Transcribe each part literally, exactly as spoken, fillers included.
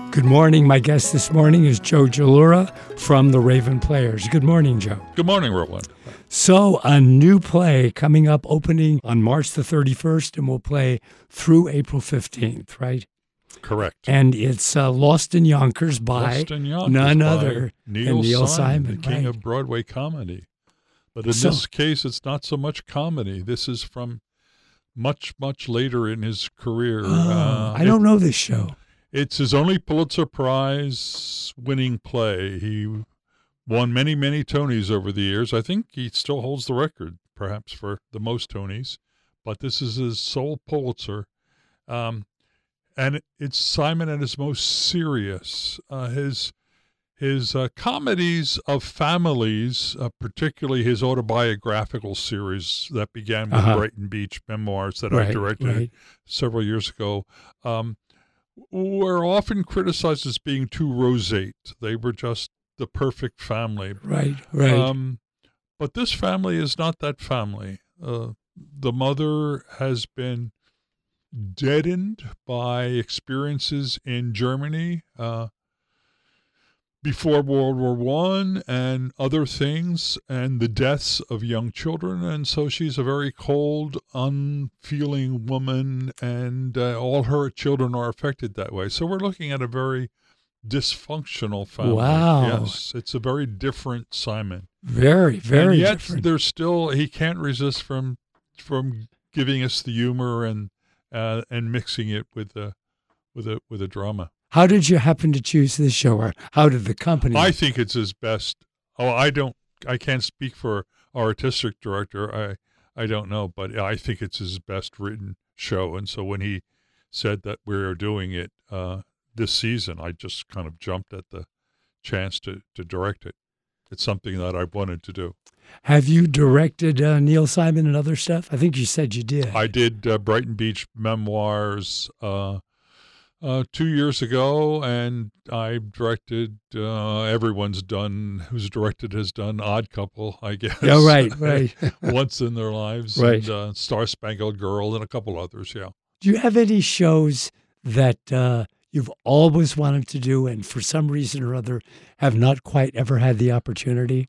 Good morning. My guest this morning is Joe Jalura from the Raven Players. Good morning, Joe. Good morning, Roland. So, a new play coming up, opening on March the thirty-first, and will play through April fifteenth, right? Correct. And it's uh, Lost in Yonkers by Lost in Yonkers none by other Neil than Neil Simon, Simon, the king right. of Broadway comedy. But in So- this case, it's not so much comedy. This is from much, much later in his career. Oh, Uh, I don't know this show. It's his only Pulitzer Prize winning play. He won many, many Tonys over the years. I think he still holds the record, perhaps, for the most Tonys. But this is his sole Pulitzer. Um, and it's Simon at his most serious. Uh, his his uh, comedies of families, uh, particularly his autobiographical series that began with Uh-huh. Brighton Beach Memoirs that I Right, directed right. several years ago, um, were often criticized as being too roseate. They were just the perfect family. Right, right. Um, but this family is not that family. Uh, the mother has been deadened by experiences in Germany uh, before World War One and other things, and the deaths of young children. And so she's a very cold, unfeeling woman, and uh, all her children are affected that way. So we're looking at a very dysfunctional family. Wow. Yes, it's a very different Simon. very, very and yet different. there's still, he can't resist from from giving us the humor and uh, and mixing it with a with a with a drama. How did you happen to choose this show, or how did the company? I think it's his best. Oh, I don't. I can't speak for our artistic director. I I don't know, but I think it's his best written show. And so when he said that we're doing it uh, this season, I just kind of jumped at the chance to to direct it. It's something that I wanted to do. Have you directed uh, Neil Simon and other stuff? I think you said you did. I did uh, Brighton Beach Memoirs uh, uh, two years ago, and I directed. Uh, everyone's done who's directed has done Odd Couple, I guess. Yeah, right, right. Once in their lives, Right. and uh, Star Spangled Girl, and a couple others. Yeah. Do you have any shows that uh, you've always wanted to do and for some reason or other have not quite ever had the opportunity?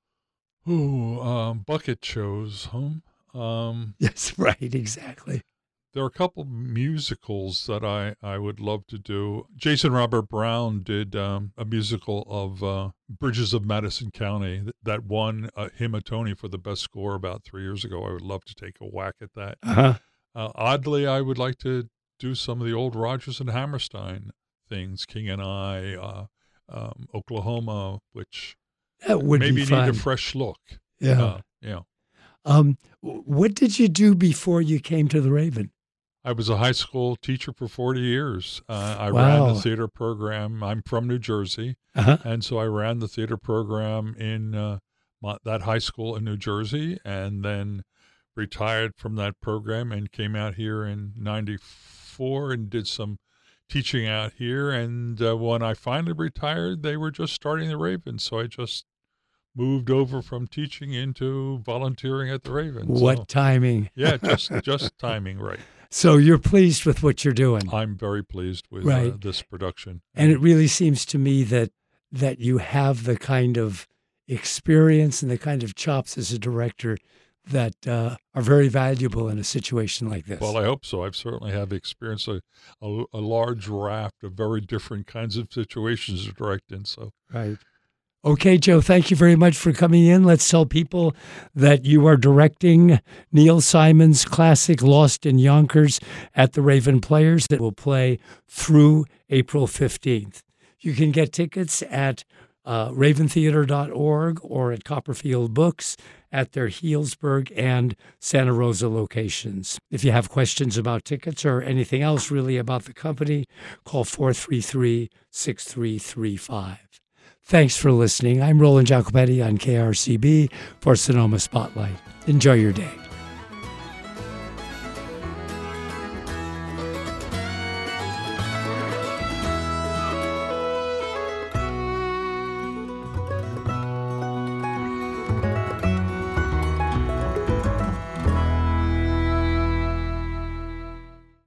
Ooh, um, bucket shows, huh? Um, Yes, right, exactly. There are a couple musicals that I, I would love to do. Jason Robert Brown did um, a musical of uh, Bridges of Madison County that, that won uh, him a Tony for the best score about three years ago. I would love to take a whack at that. Uh-huh. Uh, oddly, I would like to do some of the old Rodgers and Hammerstein things, King and I, uh, um, Oklahoma, which That would maybe be need fun. a fresh look. Yeah. Uh, yeah. Um, w- what did you do before you came to the Raven? I was a high school teacher for forty years. Uh, I Wow. ran the theater program. I'm from New Jersey, Uh-huh. and so I ran the theater program in uh, my, that high school in New Jersey, and then retired from that program and came out here in ninety-four and did some teaching out here. And uh, when I finally retired, they were just starting the Raven, so I just moved over from teaching into volunteering at the Raven. What So, timing. yeah, just just timing right. So you're pleased with what you're doing. I'm very pleased with Right. uh, this production. And it really seems to me that that you have the kind of experience and the kind of chops as a director that uh, are very valuable in a situation like this. Well, I hope so. I've certainly have experienced a, a, a large raft of very different kinds of situations to direct in. So Right. Okay, Joe, thank you very much for coming in. Let's tell people that you are directing Neil Simon's classic Lost in Yonkers at the Raven Players that will play through April fifteenth. You can get tickets at uh, raven theater dot org or at Copperfield Books at their Healdsburg and Santa Rosa locations. If you have questions about tickets or anything else really about the company, call four three three, six three three five. Thanks for listening. I'm Roland Jacobetti on K R C B for Sonoma Spotlight. Enjoy your day.